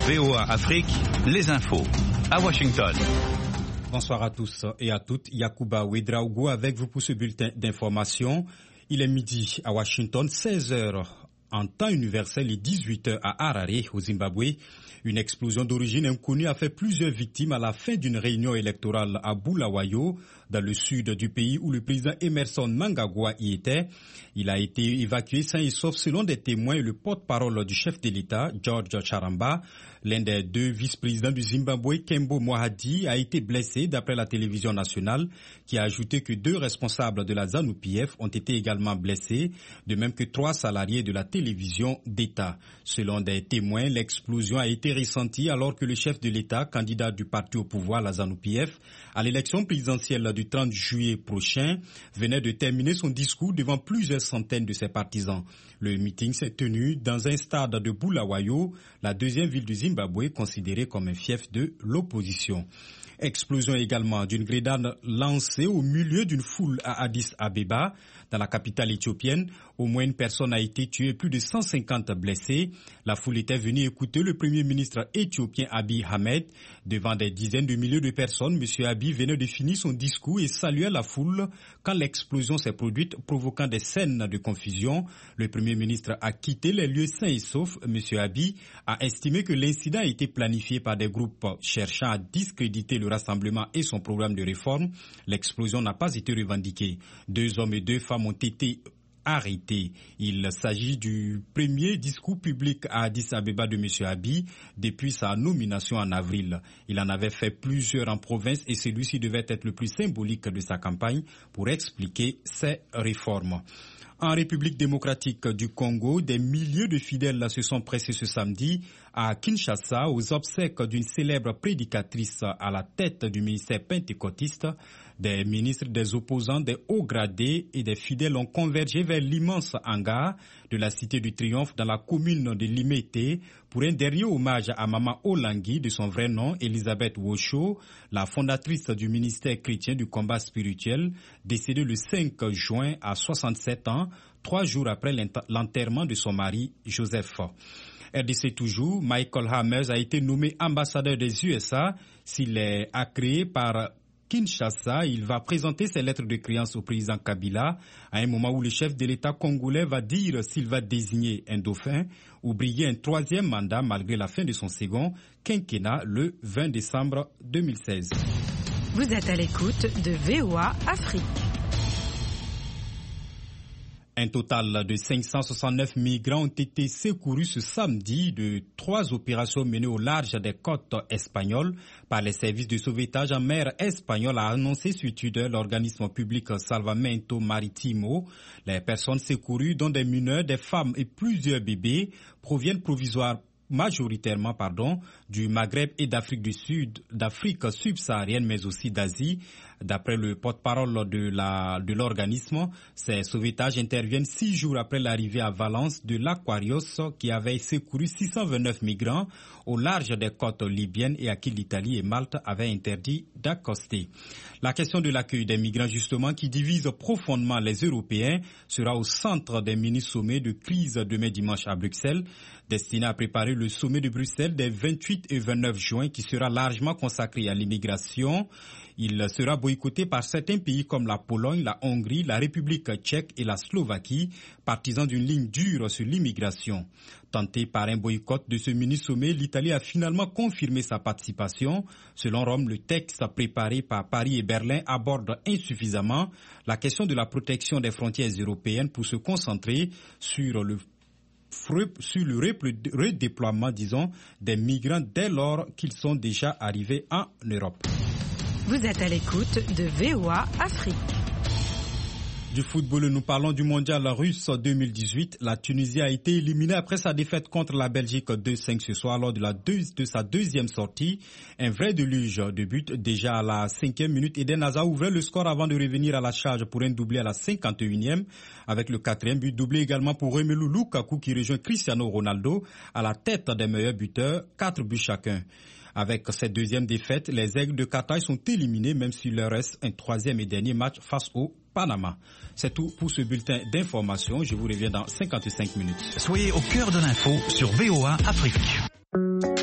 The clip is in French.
VOA Afrique, les infos, à Washington. Bonsoir à tous et à toutes. Yacouba Ouedraogo avec vous pour ce bulletin d'information. Il est midi à Washington, 16h en temps universel et 18h à Harare, au Zimbabwe. Une explosion d'origine inconnue a fait plusieurs victimes à la fin d'une réunion électorale à Bulawayo, dans le sud du pays où le président Emmerson Mnangagwa y était. Il a été évacué sain et sauf selon des témoins et le porte-parole du chef de l'État, George Charamba. L'un des deux vice-présidents du Zimbabwe, Kembo Mohadi, a été blessé d'après la télévision nationale, qui a ajouté que 2 responsables de la ZANU-PF ont été également blessés, de même que 3 salariés de la télévision d'État. Selon des témoins, l'explosion a été ressentie alors que le chef de l'État, candidat du parti au pouvoir, la ZANU-PF, à l'élection présidentielle du 30 juillet prochain, venait de terminer son discours devant plusieurs centaines de ses partisans. Le meeting s'est tenu dans un stade de Bulawayo, la deuxième ville du Zimbabwe, considérée comme un fief de l'opposition. Explosion également d'une grenade lancée au milieu d'une foule à Addis Abeba, dans la capitale éthiopienne. Au moins une personne a été tuée et plus de 150 blessés. La foule était venue écouter le premier ministre éthiopien Abiy Ahmed. Devant des dizaines de milliers de personnes, M. Abiy venait de finir son discours et saluait la foule quand l'explosion s'est produite, provoquant des scènes de confusion. Le premier ministre a quitté les lieux sains et saufs. M. Abiy a estimé que l'incident a été planifié par des groupes cherchant à discréditer le rassemblement et son programme de réforme. L'explosion n'a pas été revendiquée. 2 hommes et 2 femmes ont été arrêtés. Il s'agit du premier discours public à Addis Abeba de M. Abiy depuis sa nomination en avril. Il en avait fait plusieurs en province et celui-ci devait être le plus symbolique de sa campagne pour expliquer ses réformes. En République démocratique du Congo, des milliers de fidèles se sont pressés ce samedi à Kinshasa aux obsèques d'une célèbre prédicatrice à la tête du ministère pentecôtiste. Des ministres, des opposants, des hauts gradés et des fidèles ont convergé vers l'immense hangar de la Cité du Triomphe dans la commune de Limete pour un dernier hommage à Maman Olangui, de son vrai nom, Elisabeth Wosho, la fondatrice du ministère chrétien du combat spirituel, décédée le 5 juin à 67 ans, 3 jours après l'enterrement de son mari, Joseph. RDC toujours, Michael Hammers a été nommé ambassadeur des USA. S'il est agréé par Kinshasa, il va présenter ses lettres de créance au président Kabila à un moment où le chef de l'État congolais va dire s'il va désigner un dauphin ou briguer un 3e mandat malgré la fin de son second quinquennat le 20 décembre 2016. Vous êtes à l'écoute de VOA Afrique. Un total de 569 migrants ont été secourus ce samedi de 3 opérations menées au large des côtes espagnoles par les services de sauvetage en mer espagnole, a annoncé sur Twitter l'organisme public Salvamento Marítimo. Les personnes secourues, dont des mineurs, des femmes et plusieurs bébés, proviennent majoritairement du Maghreb et d'Afrique subsaharienne, mais aussi d'Asie. D'après le porte-parole de l'organisme, ces sauvetages interviennent 6 jours après l'arrivée à Valence de l'Aquarius qui avait secouru 629 migrants au large des côtes libyennes et à qui l'Italie et Malte avaient interdit d'accoster. La question de l'accueil des migrants, justement, qui divise profondément les Européens, sera au centre des mini-sommets de crise demain dimanche à Bruxelles, destiné à préparer le sommet de Bruxelles des 28 et 29 juin qui sera largement consacré à l'immigration. Il sera boycotté par certains pays comme la Pologne, la Hongrie, la République tchèque et la Slovaquie, partisans d'une ligne dure sur l'immigration. Tenté par un boycott de ce mini-sommet, l'Italie a finalement confirmé sa participation. Selon Rome, le texte préparé par Paris et Berlin aborde insuffisamment la question de la protection des frontières européennes pour se concentrer sur le redéploiement, des migrants dès lors qu'ils sont déjà arrivés en Europe. Vous êtes à l'écoute de VOA Afrique. Du football, nous parlons du mondial russe 2018. La Tunisie a été éliminée après sa défaite contre la Belgique 2-5 ce soir lors de sa deuxième sortie. Un vrai déluge de buts. Déjà à la 5e minute, Eden Hazard ouvrait le score avant de revenir à la charge pour un doublé à la 51e. Avec le 4e but, doublé également pour Romelu Lukaku qui rejoint Cristiano Ronaldo à la tête des meilleurs buteurs, 4 buts chacun. Avec cette deuxième défaite, les Aigles de Qatar sont éliminés, même s'il leur reste un 3e et dernier match face au Panama. C'est tout pour ce bulletin d'information. Je vous reviens dans 55 minutes. Soyez au cœur de l'info sur VOA Afrique.